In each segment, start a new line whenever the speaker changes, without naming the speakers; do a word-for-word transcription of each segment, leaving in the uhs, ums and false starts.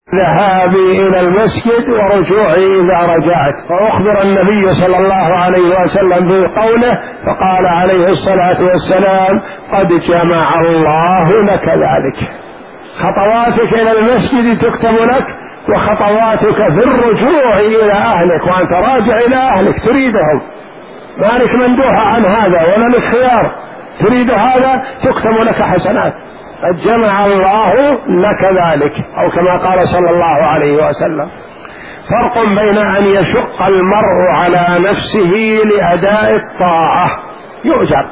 ذهابي إلى المسجد ورجوعي إذا رجعت. فأخبر النبي صلى الله عليه وسلم بقوله فقال عليه الصلاة والسلام قد جمع الله لك ذلك. خطواتك إلى المسجد تكتب لك، وخطواتك في الرجوع إلى أهلك وأنت راجع إلى أهلك تريدهم، ما لك مندوحة عن هذا ولا لك خيار، تريد هذا تكتب لك حسنات. قد جمع الله لك ذلك، أو كما قال صلى الله عليه وسلم. فرق بين أن يشق المرء على نفسه لأداء الطاعة يؤجر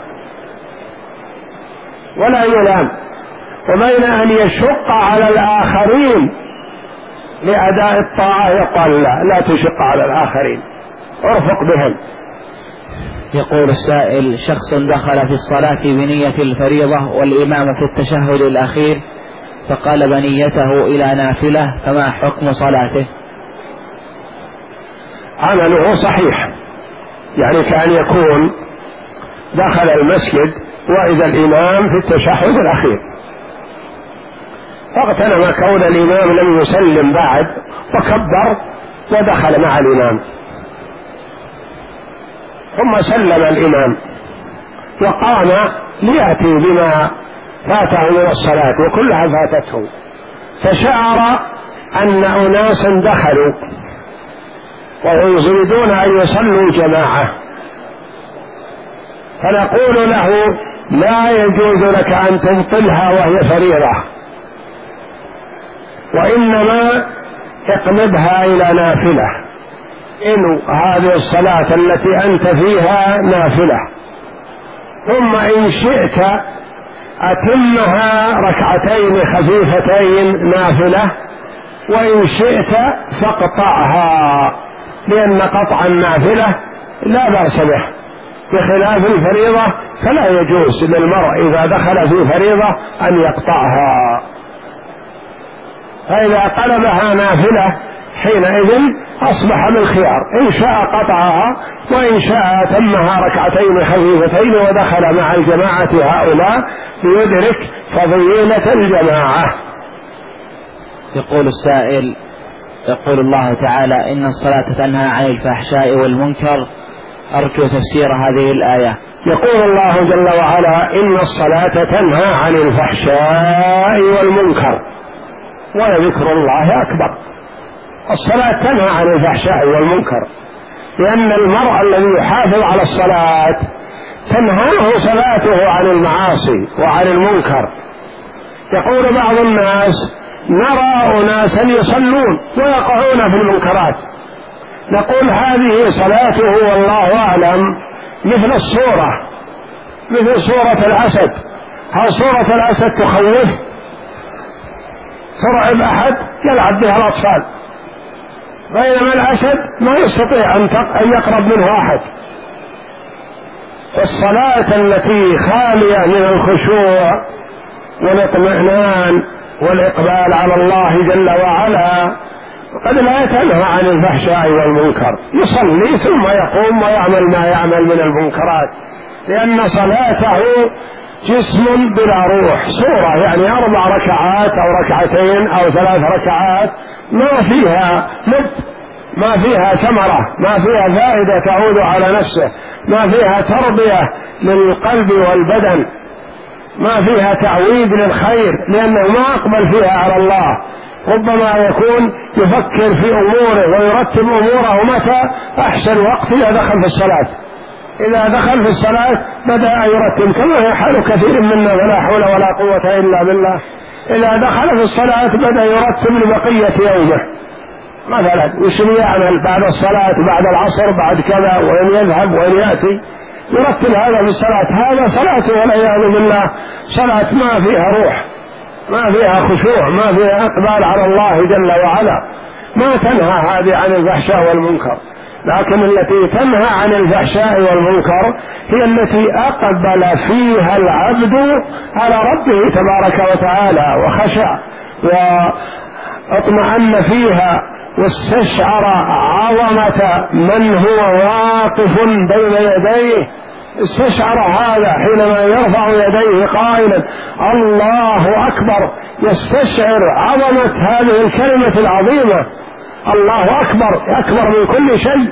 ولا يلام، وبين أن يشق على الآخرين لأداء الطاعة يقال لا, لا تشق على الآخرين، ارفق بهم.
يقول السائل: شخص دخل في الصلاة بنية الفريضة والإمام في التشهد الأخير فقلب نيته إلى نافلة، فما حكم صلاته؟
عمله صحيح، يعني كأن يكون دخل المسجد وإذا الإمام في التشهد الأخير فاغتنم كون الإمام لم يسلم بعد وكبر ودخل مع الإمام، ثم سلم الإمام وقام ليأتي بما فاته من الصلاة وكلها فاتته، فشعر أن أناسا دخلوا وهم يريدون أن يصلوا جماعة، فنقول له لا يجوز لك أن تبطلها وهي فريضة، وإنما اقلبها إلى نافلة. إن هذه الصلاة التي أنت فيها نافلة، ثم إن شئت أتمها ركعتين خفيفتين نافلة، وإن شئت فاقطعها، لأن قطع النافلة لا بأس به، بخلاف الفريضة فلا يجوز للمرء إذا دخل في فريضة أن يقطعها. فإذا قلبها نافلة حينئذ أصبح بالخيار، إن شاء قطعها وإن شاء أتمها ركعتين خفيفتين ودخل مع الجماعة هؤلاء ليدرك فضيلة الجماعة.
يقول السائل: يقول الله تعالى: إن الصلاة تنهى عن الفحشاء والمنكر، أرجو تفسير هذه الآية.
يقول الله جل وعلا: إن الصلاة تنهى عن الفحشاء والمنكر ولذكر الله أكبر. الصلاة تنهى عن الفحشاء والمنكر، لأن المرء الذي يحافظ على الصلاة تنهاه صلاته عن المعاصي وعن المنكر. يقول بعض الناس: نرى أناسا يصلون ويقعون في المنكرات، نقول هذه صلاته والله أعلم مثل الصورة، مثل صورة الأسد. هل صورة الأسد تخوف؟ ترعب أحد؟ يلعب بها الأطفال، بينما الأسد ما يستطيع أن يقرب منه أحد. الصلاة التي خالية من الخشوع والاطمئنان والإقبال على الله جل وعلا قد لا تنهى عن الفحشاء والمنكر، يصلي ثم يقوم ويعمل ما يعمل من المنكرات، لأن صلاته جسم بلا روح، صورة يعني أربع ركعات أو ركعتين أو ثلاث ركعات ما فيها مد، ما فيها ثمرة، ما فيها فائدة تعود على نفسه، ما فيها تربية للقلب والبدن، ما فيها تعويد للخير، لأنه ما أقبل فيها على الله. ربما يكون يفكر في أموره ويرتب أموره متى أحسن وقت إذا دخل في الصلاة، إذا دخل في الصلاة بدأ يرتب، كما هي حال كثير منا ولا حول ولا قوة إلا بالله. إذا دخل في الصلاة بدأ يرتب لبقية يومه، مثلا وش يعمل بعد الصلاة، بعد العصر، بعد كذا، وين يذهب وين يأتي، يرتب هذا في الصلاة. هذا صلاة والعياذ بالله صلاة ما فيها روح، ما فيها خشوع، ما فيها إقبال على الله جل وعلا. ما تنهى هذه عن الفحشاء والمنكر، لكن التي تنهى عن الفحشاء والمنكر هي التي أقبل فيها العبد على ربه تبارك وتعالى وخشع واطمأن فيها واستشعر عظمة من هو واقف بين يديه، استشعر هذا حينما يرفع يديه قائلا الله أكبر، يستشعر عظمة هذه الكلمة العظيمة، الله أكبر أكبر من كل شيء،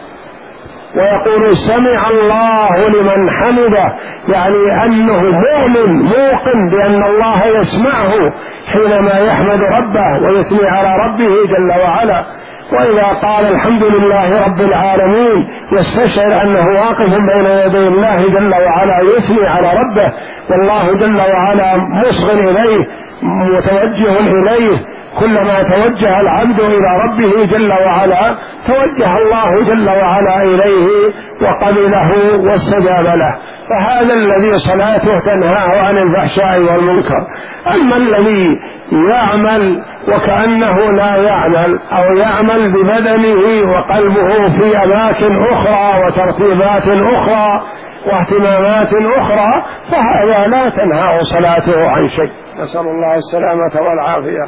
ويقول سمع الله لمن حمده، يعني أنه مؤمن موقن بأن الله يسمعه حينما يحمد ربه ويثني على ربه جل وعلا. وإذا قال الحمد لله رب العالمين يستشعر أنه واقف بين يدي الله جل وعلا يثني على ربه، والله جل وعلا مصغ إليه متوجه إليه، كلما توجه العبد إلى ربه جل وعلا توجه الله جل وعلا إليه وقبله واستجاب له. فهذا الذي صلاته تنهاه عن الفحشاء والمنكر. أما الذي يعمل وكأنه لا يعمل، أو يعمل ببدنه وقلبه في أماكن أخرى وترتيبات أخرى واهتمامات أخرى، فهذا لا تنهاه صلاته عن شيء، نسأل الله السلامة والعافية.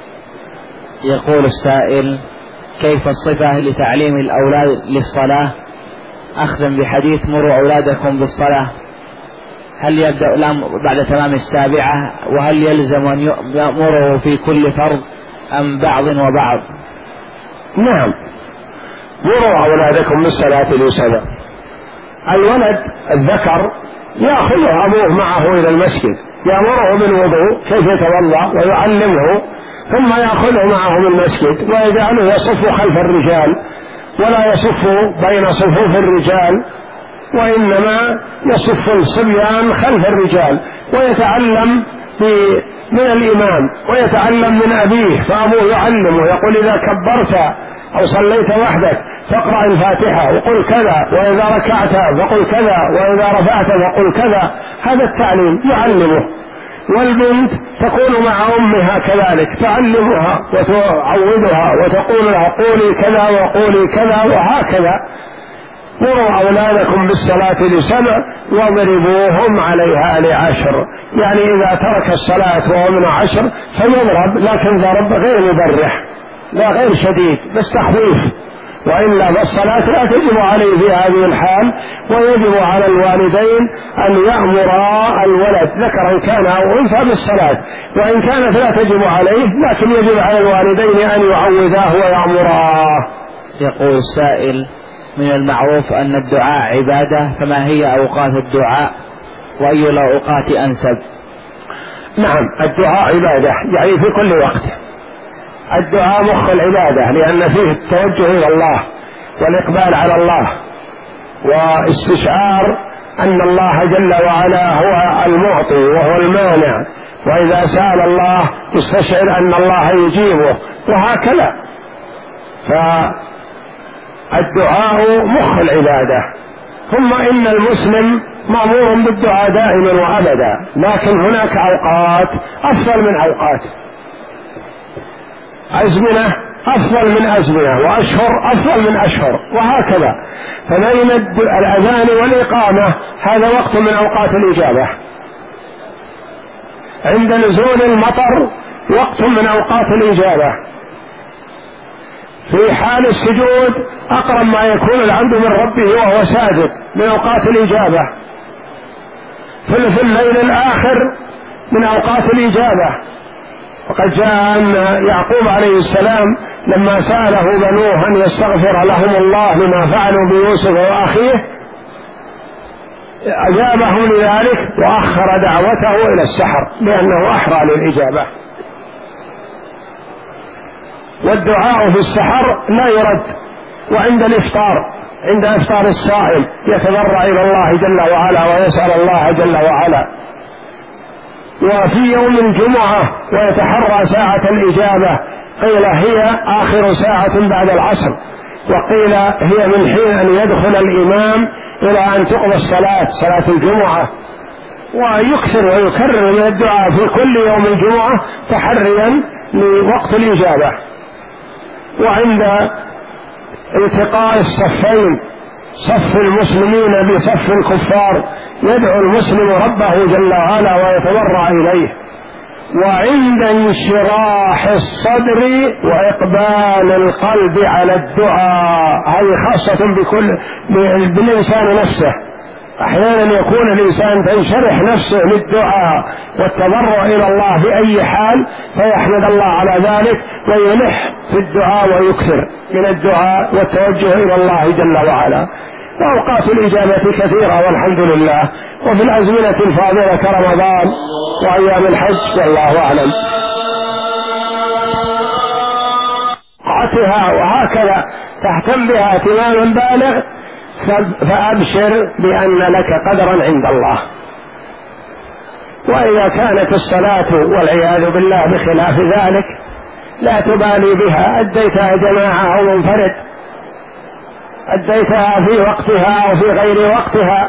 يقول السائل: كيف الصفة لتعليم الأولاد للصلاة أخذا بحديث مروا أولادكم بالصلاة؟ هل يبدأ الأمر بعد تمام السابعة؟ وهل يلزم أن يأمره في كل فرض أم بعض وبعض؟
نعم، مروا أولادكم بالصلاة لسبع. الولد الذكر يأخذ أبوه معه إلى المسجد، يأمره بالوضوء كيف يتوضأ ويعلمه، ثم يأخذه معه من المسجد ويجعله يصف خلف الرجال، ولا يصف بين صفوف الرجال، وإنما يصف الصبيان خلف الرجال، ويتعلم من الإمام ويتعلم من أبيه، فأبوه يعلمه يقول إذا كبرت أو صليت وحدك فاقرأ الفاتحة وقل كذا، وإذا ركعت فقل كذا، وإذا رفعت فقل كذا. هذا التعليم يعلمه. والبنت تكون مع أمها كذلك، تعلمها وتعودها وتقول لها قولي كذا وقولي كذا، وهكذا. مروا أولادكم بالصلاة لسبع واضربوهم عليها لعشر، يعني إذا ترك الصلاة وهو من عشر فيضرب، لكن ضرب غير مبرح، لا غير شديد، بس تخويف، وإلا فالصلاة لا تجب عليه في هذه الحال. ويجب على الوالدين أن يأمرا الولد ذكرا كان أو أنثى بالصلاة، وإن كانت لا تجب عليه لكن يجب على الوالدين أن يعوذاه ويأمراه.
يقول السائل: من المعروف أن الدعاء عبادة، فما هي أوقات الدعاء وأي الأوقات أنسب؟
نعم، الدعاء عبادة، يعني في كل وقت. الدعاء مخ العبادة، لأن فيه التوجه إلى الله والإقبال على الله واستشعار أن الله جل وعلا هو المعطي وهو المانع، وإذا سأل الله يستشعر أن الله يجيبه، وهكذا. فالدعاء مخ العبادة. ثم إن المسلم مأمور بالدعاء دائما وأبدا، لكن هناك أوقات أفضل من أوقات، أزمنة أفضل من أزمنة، وأشهر أفضل من أشهر، وهكذا. فبين الأذان والإقامة هذا وقت من أوقات الإجابة. عند نزول المطر وقت من أوقات الإجابة. في حال السجود أقرب ما يكون العبد من ربه وهو ساجد من أوقات الإجابة. ثلث الليل الآخر من أوقات الإجابة. وقد جاء أن يعقوب عليه السلام لما سأله بنوه أن يستغفر لهم الله لما فعلوا بيوسف وأخيه أجابهم لذلك وأخر دعوته إلى السحر لأنه أحرى للإجابة. والدعاء في السحر لا يرد. وعند الإفطار، عند إفطار الصائم يتضرع إلى الله جل وعلا ويسأل الله جل وعلا. وفي يوم الجمعة ويتحرى ساعة الإجابة، قيل هي آخر ساعة بعد العصر، وقيل هي من حين أن يدخل الإمام إلى أن تقضى الصلاة، صلاة الجمعة. ويكثر ويكرر من الدعاء في كل يوم الجمعة تحريا لوقت الإجابة. وعند التقاء الصفين، صف المسلمين بصف الكفار، يدعو المسلم ربه جل وعلا ويتضرع إليه. وعند انشراح الصدر وإقبال القلب على الدعاء، هذه خاصة بكل بالإنسان نفسه، أحيانا يكون الإنسان تنشرح نفسه للدعاء والتضرع إلى الله في أي حال، فيحمد الله على ذلك ويلح في الدعاء ويكثر من الدعاء والتوجه إلى الله جل وعلا. وأوقات الإجابة كثيرة والحمد لله، وفي الأزمنة الفاضلة كرمضان وأيام الحج والله أعلم. وهكذا تهتم بها اهتماما بالغ، فأبشر بأن لك قدرا عند الله. وإذا كانت الصلاة والعياذ بالله بخلاف ذلك لا تبالي بها، أديتها جماعة أو منفرد، أديتها في وقتها أو في غير وقتها،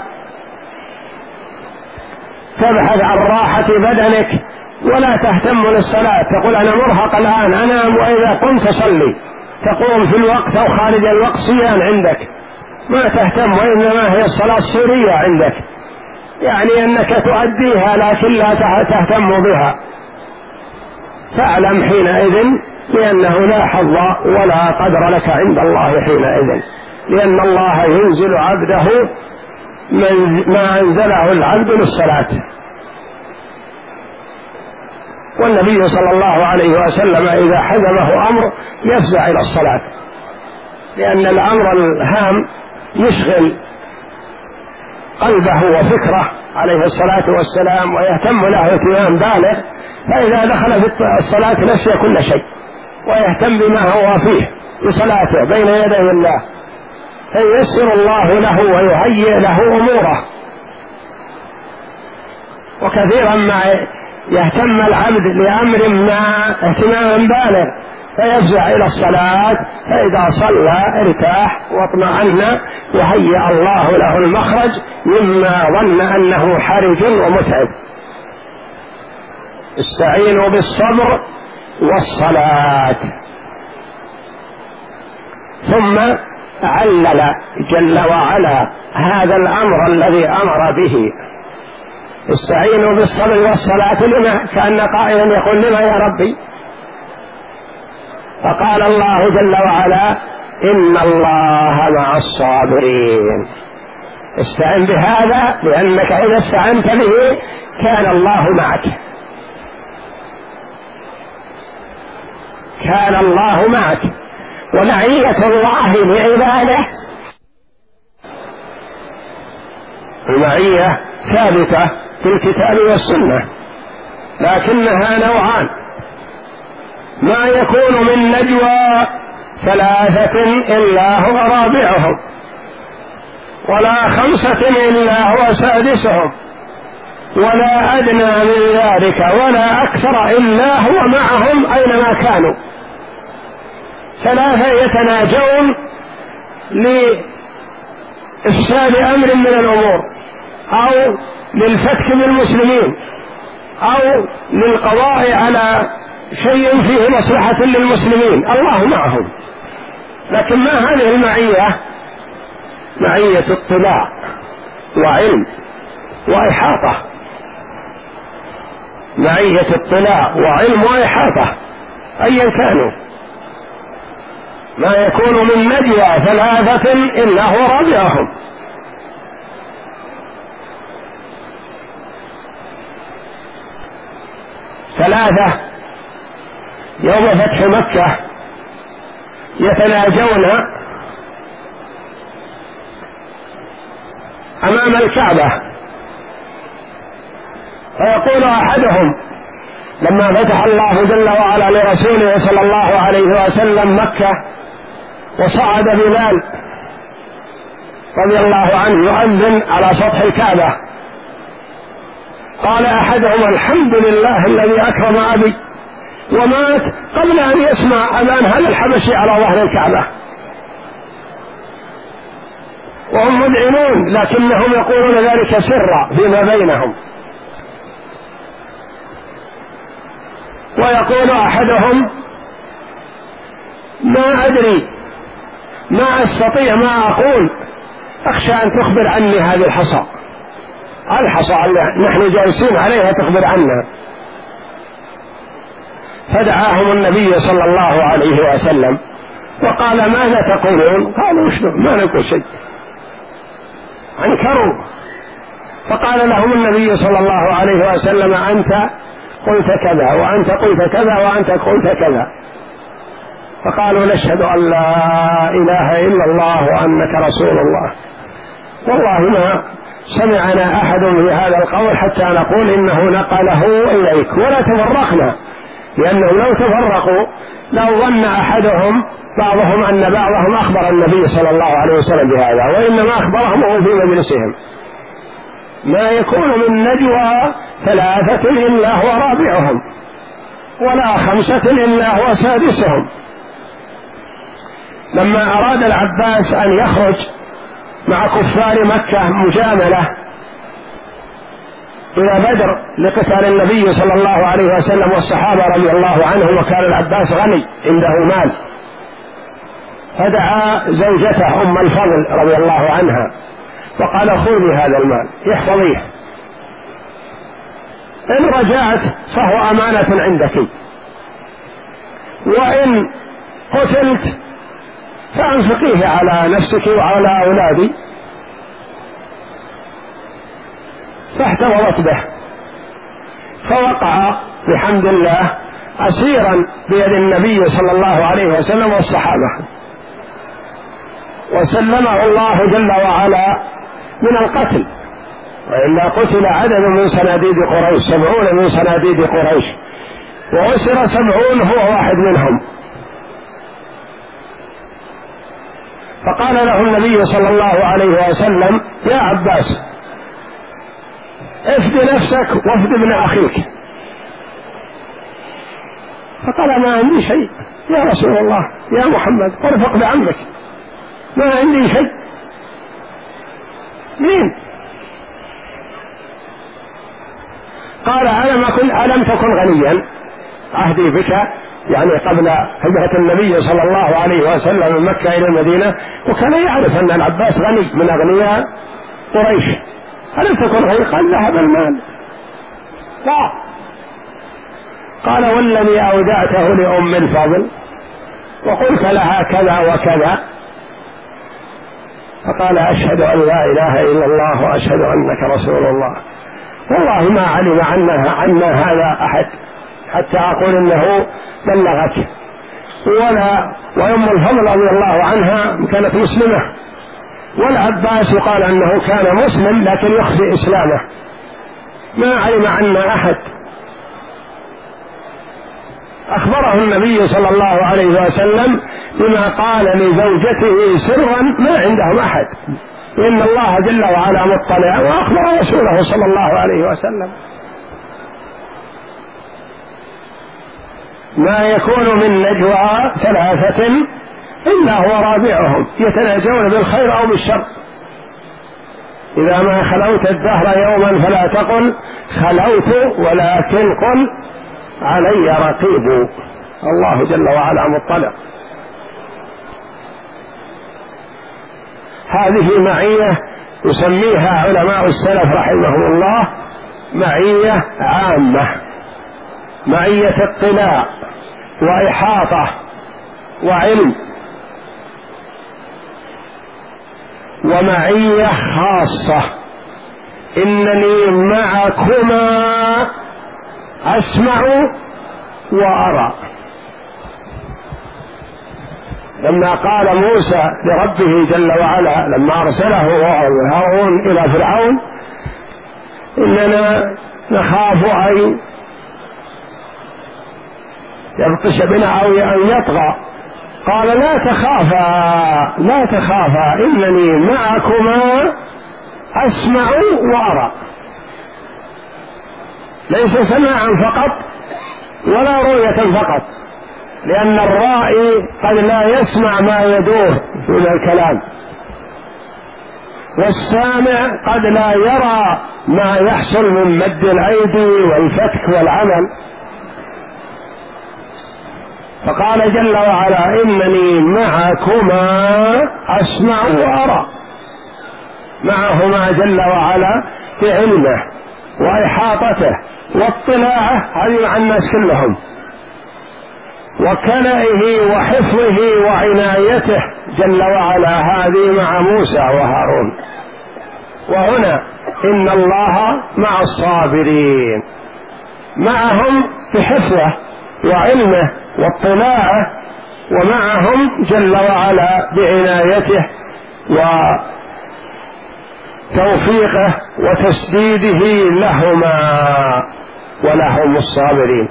تبحث عن راحة بدنك ولا تهتم للصلاة، تقول أنا مرهق الآن أنام وإذا قمت صلي، تقوم في الوقت أو خارج الوقت صيام عندك، ما تهتم، وإنما هي الصلاة السرية عندك، يعني أنك تؤديها لكن لا تهتم بها. فاعلم حينئذ بأنه لا حظ ولا قدر لك عند الله حينئذ، لأن الله ينزل عبده من ما أنزله العبد للصلاة. والنبي صلى الله عليه وسلم إذا حزمه أمر يفزع إلى الصلاة، لأن الأمر الهام يشغل قلبه وفكره عليه الصلاة والسلام ويهتم له اهتمام بالغ، فإذا دخل في الصلاة نسي كل شيء ويهتم بما هو فيه بصلاته بين يدي الله، فييسر الله له ويهيئ له أموره. وكثيرا ما يهتم العبد لأمر ما اهتماما بالغ فيفزع إلى الصلاة، فإذا صلى ارتاح واطمأن وهيأ الله له المخرج مما ظن أنه حرج ومتعب. استعينوا بالصبر والصلاة. ثم علل جل وعلا هذا الأمر الذي أمر به، استعينوا بالصبر والصلاة، لما؟ كأن قائلا يقول لما يا ربي؟ فقال الله جل وعلا إن الله مع الصابرين. استعن بهذا لأنك إذا استعنت به كان الله معك، كان الله معك. ومعية الله لعباده المعية ثابتة في الكتاب والسنة، لكنها نوعان: ما يكون من نجوى ثلاثة إلا هو رابعهم، ولا خمسة إلا هو سادسهم، ولا أدنى من ذلك ولا أكثر إلا هو معهم أينما كانوا. ثلاثة يتناجون لإفساد أمر من الأمور، أو للفتك بالمسلمين، أو للقضاء على شيء فيه مصلحة للمسلمين، الله معهم. لكن ما هذه المعية؟ معية اطلاع وعلم وإحاطة، معية اطلاع وعلم وإحاطة أيا كانوا. ما يكون من نجوى ثلاثة إلا هو رابعهم. ثلاثة يوم فتح مكة يتناجون أمام الكعبة، فيقول أحدهم لما فتح الله جل وعلا لرسوله صلى الله عليه وسلم مكة وصعد بلال رضي الله عنه يؤذن على سطح الكعبة، قال أحدهم الحمد لله الذي أكرم أبي ومات قبل أن يسمع أذان هذا الحبشي على ظهر الكعبة، وهم مذعنون لكنهم يقولون ذلك سرا فيما بينهم. ويقول أحدهم ما أدري ما أستطيع ما أقول، أخشى أن تخبر عني هذه الحصى، الحصى اللي نحن جالسين عليها تخبر عنا. فدعاهم النبي صلى الله عليه وسلم وقال ماذا تقولون؟ قالوا شنو ما نقول شيء. أنكروا فقال لهم النبي صلى الله عليه وسلم: أنت قلت كذا وأنت قلت كذا وأنت قلت كذا. فقالوا: نشهد أن لا إله إلا الله وأنك رسول الله. والله ما سمعنا أحد في هذا القول حتى نقول إنه نقله إليك، ولا تفرقنا، لأنهم لو تفرقوا لو ظن أحدهم بعضهم أن بعضهم أخبر النبي صلى الله عليه وسلم بهذا، وإنما أخبرهم وهو في مجلسهم. ما يكون من نجوى ثلاثة إلا هو رابعهم، ولا خمسة إلا هو سادسهم. لما أراد العباس أن يخرج مع كفار مكة مجاملة إلى بدر لقتال النبي صلى الله عليه وسلم والصحابة رضي الله عنهم، وكان العباس غني عنده مال، فدعا زوجته أم الفضل رضي الله عنها وقال: خذي هذا المال احفظيه، إن رجعت فهو أمانة عندك، وإن قتلت فأنفقيه على نفسك وعلى أولادي. فاحتفظت به، فوقع بحمد الله أسيرا بيد النبي صلى الله عليه وسلم والصحابة، وسلمه الله جل وعلا من القتل، وإلا قتل عدد من صناديد قريش، سبعون من صناديد قريش، وأسر سبعون هو واحد منهم. فقال له النبي صلى الله عليه وسلم: يا عباس، افد نفسك وافد ابن أخيك. فقال: ما عندي شيء يا رسول الله، يا محمد، ارفق بعمك، ما عندي شيء. مين؟ قال: ألم أكن ألم تكن غنيا عهدي بك، يعني قبل هجرة النبي صلى الله عليه وسلم من مكة إلى المدينة، وكان يعرف أن العباس غني من أغنياء قريش. ألم تكن غني؟ قال: ذهب المال. لا. قال: والذي أودعته لأم الفضل وقلت لها كذا وكذا. فقال: أشهد أن لا إله إلا الله وأشهد أنك رسول الله. والله ما علم عنها عنا هذا أحد حتى أقول إنه بلغك، ولا وأم الفضل رضي الله عنها كانت مسلمة، والعباس يقال أنه كان مسلم لكن يخفي إسلامه، ما علم عنا أحد. أخبره النبي صلى الله عليه وسلم بما قال لزوجته سرا ما عندهم أحد، إن الله جل وعلا مطلع، وأخبر رسوله صلى الله عليه وسلم. ما يكون من نجوى ثلاثة إلا هو رابعهم، يتناجون بالخير أو بالشر. إذا ما خلوت الدهر يوما فلا تقل خلوت، ولكن قل علي رقيب، الله جل وعلا مطلع. هذه معية يسميها علماء السلف رحمهم الله معية عامة، معية اطلاع وإحاطة وعلم، ومعية خاصة، إنني معكما أسمع وأرى. لما قال موسى لربه جل وعلا لما أرسله هارون إلى فرعون: إننا نخاف أن يبطش بنا أو أن يطغى، قال: لا تخافا لا تخافا إنني معكما أسمع وأرى. ليس سماعا فقط ولا رؤية فقط، لأن الرائي قد لا يسمع ما يدور من الكلام، والسامع قد لا يرى ما يحصل من مد الأيدي والفتك والعمل. فقال جل وعلا: إنني معكما أسمع وأرى، معهما جل وعلا بعلمه وإحاطته واطلاعه، هذه مع الناس كلهم، وكلئه وحفظه وعنايته جل وعلا، هذه مع موسى وهارون. وهنا إن الله مع الصابرين، معهم بحفظه وعلمه واطلاعه، ومعهم جل وعلا بعنايته وتوفيقه وتسديده لهما ولهم الصابرين.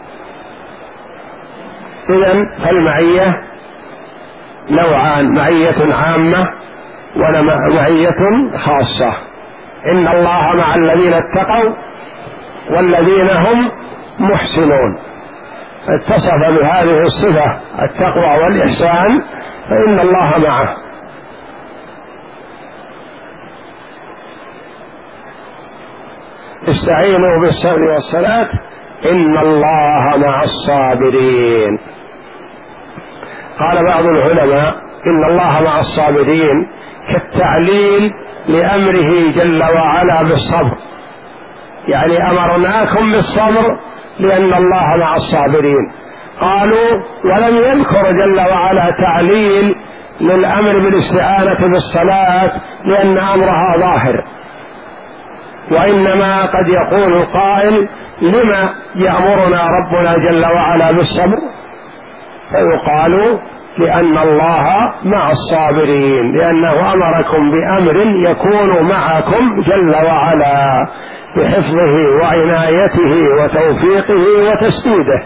إذن فالمعية نوعان، معية عامة ومعية خاصة. إن الله مع الذين اتقوا والذين هم محسنون، اتصف بهذه الصفة التقوى والإحسان فإن الله معه. استعينوا بالصبر والصلاة إن الله مع الصابرين. قال بعض العلماء إن الله مع الصابرين كالتعليل لأمره جل وعلا بالصبر، يعني أمرناكم بالصبر لأن الله مع الصابرين. قالوا ولم يذكر جل وعلا تعليل للأمر بالاستعانة بالصلاة لأن أمرها ظاهر، وإنما قد يقول القائل لما يأمرنا ربنا جل وعلا بالصبر، فيقال لأن الله مع الصابرين، لأنه أمركم بأمر يكون معكم جل وعلا بحفظه وعنايته وتوفيقه وتسديده.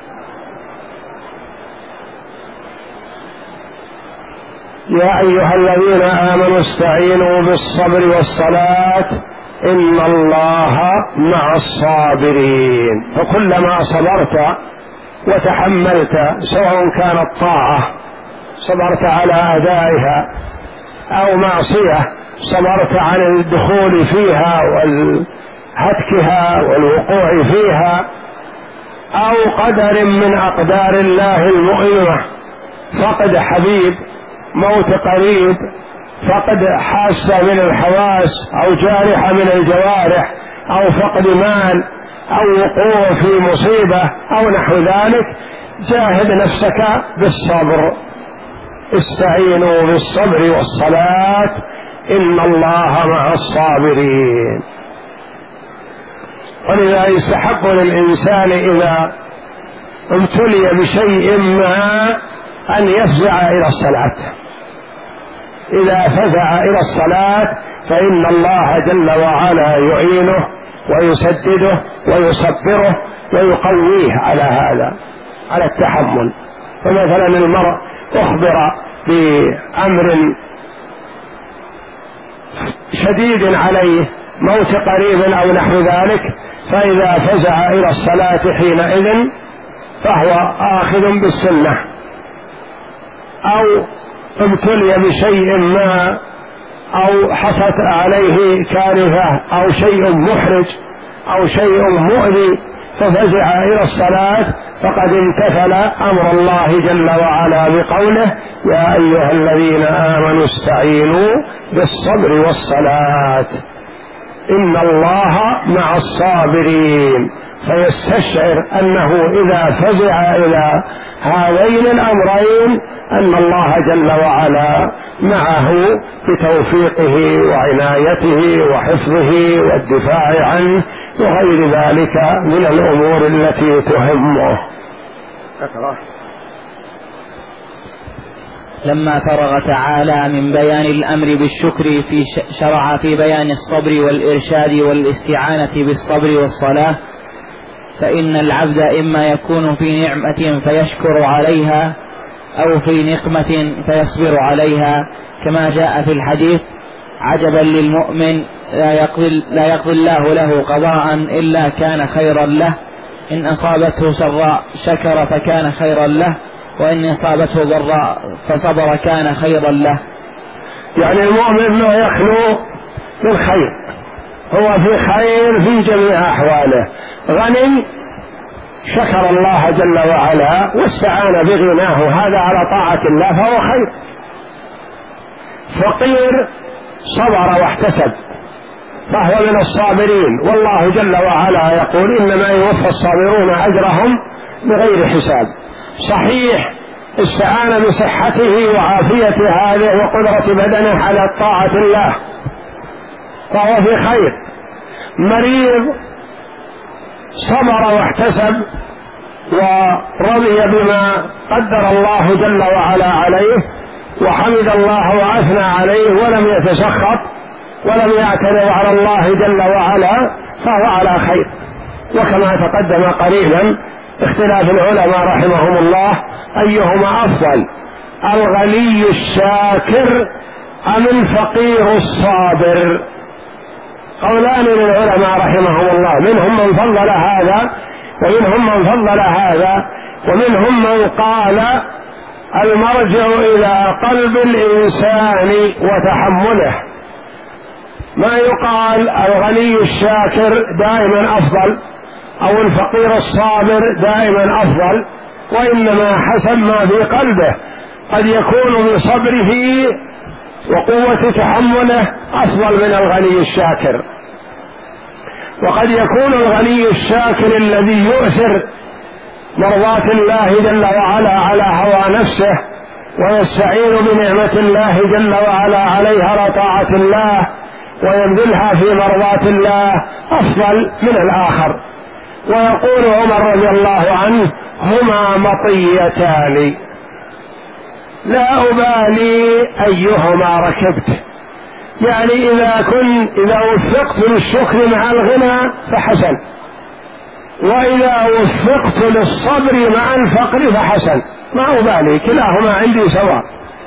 يا أيها الذين آمنوا استعينوا بالصبر والصلاة إن الله مع الصابرين. فكلما صبرت وتحملت سواء كانت طاعة صبرت على أدائها أو معصية صبرت عن الدخول فيها والهتكها والوقوع فيها، أو قدر من أقدار الله المؤلمة، فقد حبيب، موت قريب، فقد حاسة من الحواس أو جارحة من الجوارح، أو فقد مال، أو وقوع في مصيبة أو نحو ذلك، جاهد نفسك بالصبر. استعينوا بالصبر والصلاة إن الله مع الصابرين. ولذا يستحق للإنسان إذا ابتلي بشيء ما أن يفزع إلى الصلاة. إذا فزع إلى الصلاة فإن الله جل وعلا يعينه ويسدده ويصبره ويقويه على هذا، على التحمل. فمثلا المرء أخبر بأمر شديد عليه، موت قريب أو نحو ذلك، فإذا فزع إلى الصلاة حينئذ فهو آخذ بالسنة. أو ابتلي بشيء ما أو حصلت عليه كارثة أو شيء محرج أو شيء مؤذي ففزع إلى الصلاة فقد امتثل أمر الله جل وعلا بقوله يا أيها الذين آمنوا استعينوا بالصبر والصلاة إن الله مع الصابرين. فيستشعر أنه إذا فزع إلى هذين الأمرين أن الله جل وعلا معه بتوفيقه وعنايته وحفظه والدفاع عنه وغير ذلك من الأمور التي تهمه.
لما فرغ تعالى من بيان الأمر بالشكر في شرع في بيان الصبر والإرشاد والاستعانة بالصبر والصلاة. فإن العبد إما يكون في نعمة فيشكر عليها أو في نقمة فيصبر عليها، كما جاء في الحديث عجبا للمؤمن لا يقضي, لا يقضي الله له قضاء إلا كان خيرا له، إن أصابته سراء شكر فكان خيرا له، وإن أصابته ضراء فصبر كان خيرا له.
يعني المؤمن لا يخلو من خير، هو في خير في جميع أحواله. غني شكر الله جل وعلا واستعان بغناه، هذا على طاعة الله فهو خير. فقير صبر واحتسب فهو من الصابرين، والله جل وعلا يقول إنما يوفى الصابرون أجرهم بغير حساب. صحيح استعان بصحته وعافية هذه وقدرة بدنه على طاعة الله، فهو في خير. مريض صبر واحتسب ورضي بما قدر الله جل وعلا عليه وحمد الله وأثنى عليه ولم يتسخط ولم يعترض على الله جل وعلا فهو على خير. وكما تقدم قريبا اختلاف العلماء رحمهم الله أيهما أفضل، الغني الشاكر أم الفقير الصابر؟ قولان للعلماء رحمهم الله، منهم من فضل هذا ومنهم من فضل هذا، ومنهم من قال المرجع إلى قلب الإنسان وتحمله. ما يقال الغني الشاكر دائما أفضل أو الفقير الصابر دائما أفضل، وإنما حسب ما في قلبه، قد يكون بصبره وقوة تحمله أفضل من الغني الشاكر، وقد يكون الغني الشاكر الذي يؤثر مرضاة الله جل وعلا على هوى نفسه ويستعين بنعمة الله جل وعلا عليها على طاعة الله ويبذلها في مرضاة الله أفضل من الآخر. ويقول عمر رضي الله عنه هما مطيتان لا أبالي أيهما ركبت، يعني إذا كن إذا وفقت للشكر مع الغنى فحسن، وإذا وفقت للصبر مع الفقر فحسن، ما أبالي، كلاهما عندي سواء.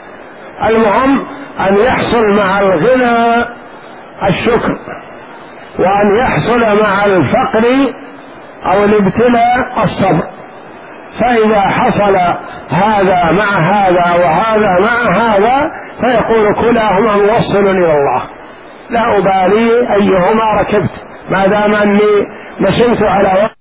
المهم أن يحصل مع الغنى الشكر، وأن يحصل مع الفقر أو الابتلاء الصبر. فإذا حصل هذا مع هذا وهذا مع هذا فيقول كلاهما موصل إلى الله، لا أبالي أيهما ركبت ما دام أني مشيت على وقت